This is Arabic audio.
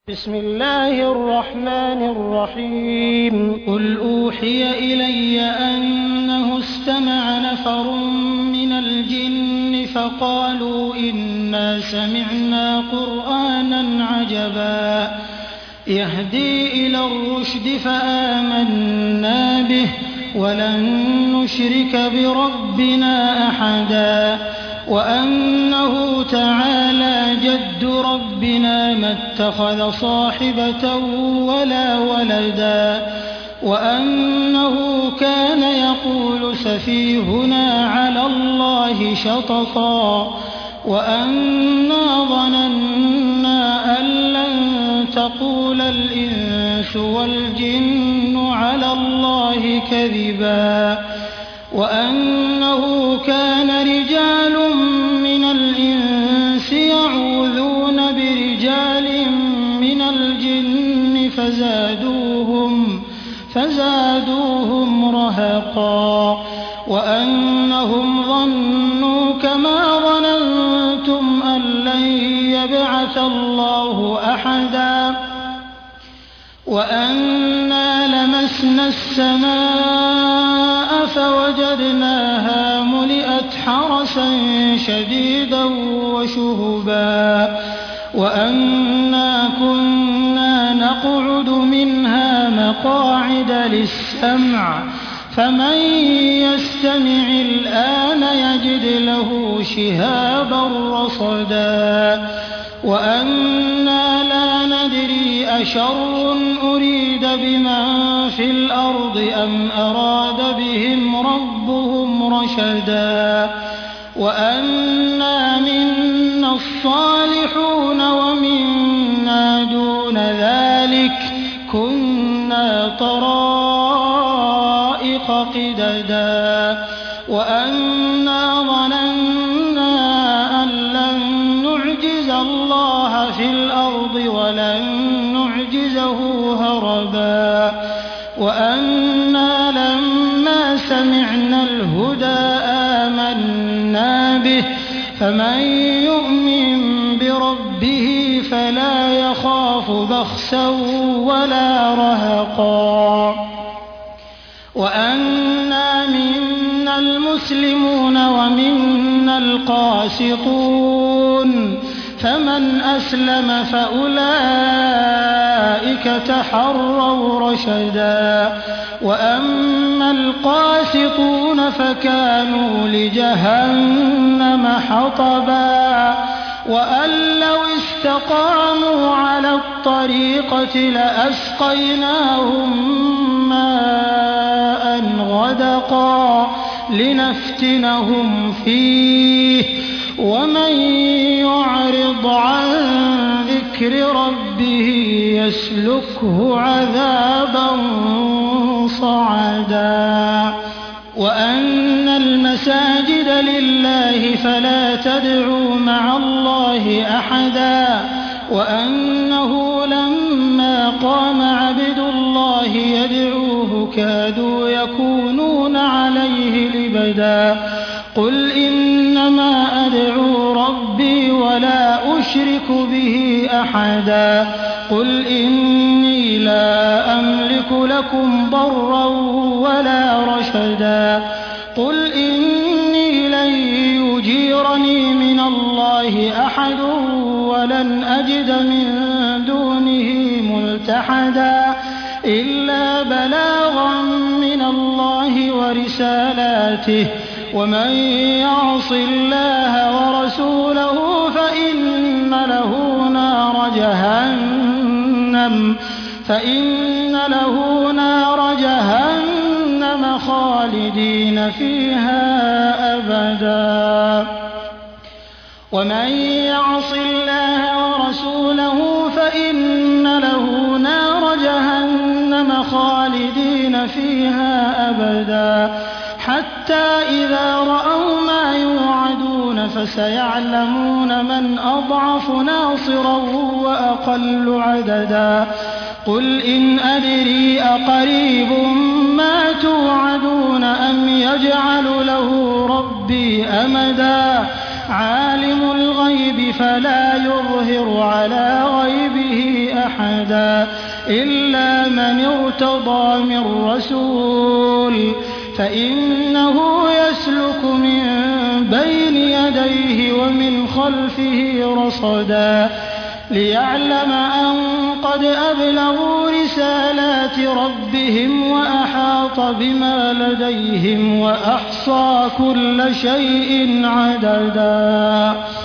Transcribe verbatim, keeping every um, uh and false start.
بسم الله الرحمن الرحيم قل أوحي إلي أنه استمع نفر من الجن فقالوا إنا سمعنا قرآنا عجبا يهدي إلى الرشد فآمنا به ولن نشرك بربنا أحدا وأنه تعالى جد ربنا ما اتخذ صاحبة ولا ولدا وأنه كان يقول سفيهنا على الله شططا وأنا ظننا أن لن تقول الإنس والجن على الله كذبا وأنه كان رجال من الإنس يعوذون برجال من الجن فزادوهم فزادوهم رهقا وأنهم ظنوا كما ظننتم أن لن يبعث الله أحدا وأنا لمسنا السماء فوجدناها ملئت حرسا شديدا وشهبا وأنا كنا نقعد منها مقاعد للسمع فمن يستمع الآن يجد له شهابا رصدا وأنا لا ندري أشر أريد بمن في الأرض أم أراد بهم ربهم رشدا وأنا منا الصالحون ومنا دون ذلك كنا طرائق قددا وأنا ظننا أن لن نعجز الله في الأرض ولن نعجزه هربا وأنا لما سمعنا الهدى آمنا به فمن يؤمن بربه فلا يخاف بخسا ولا رهقا وأنا منا المسلمون ومنا القاسطون فمن أسلم فأولئك تحروا رشدا وأما القاسطون فكانوا لجهنم حطبا وأن لو استقاموا على الطريقة لأسقيناهم ماء غدقا لنفتنهم فيه ومن يعرض عن ذكر ربه يسلكه عذابا صعدا وأن المساجد لله فلا تدعوا مع الله أحدا وأنه لما قام عبد الله يدعوه كادوا يكونون عليه لبدا قل إنما أدعو ربي ولا أشرك به أحدا قل إني لا أملك لكم ضرا ولا رشدا قل إني لن يجيرني من الله أحد ولن أجد من دونه ملتحدا إلا بلاغا من الله ورسالاته ومن يعص الله ورسوله فإن له نار جهنم فإن له نار جهنم خالدين فيها أبدا ومن يعص الله ورسوله فإن له نار جهنم خالدين فيها أبدا حتى إذا رأوا ما يوعدون فسيعلمون من أضعف ناصرا وأقل عددا قل إن أدري أقريب ما توعدون أم يجعل له ربي أمدا عالم الغيب فلا يظهر على غيبه أحدا إلا من ارتضى من رسول فإنه يسلك من بين يديه ومن خلفه رصدا ليعلم أن قد أبلغوا رسالات ربهم وأحاط بما لديهم وأحصى كل شيء عددا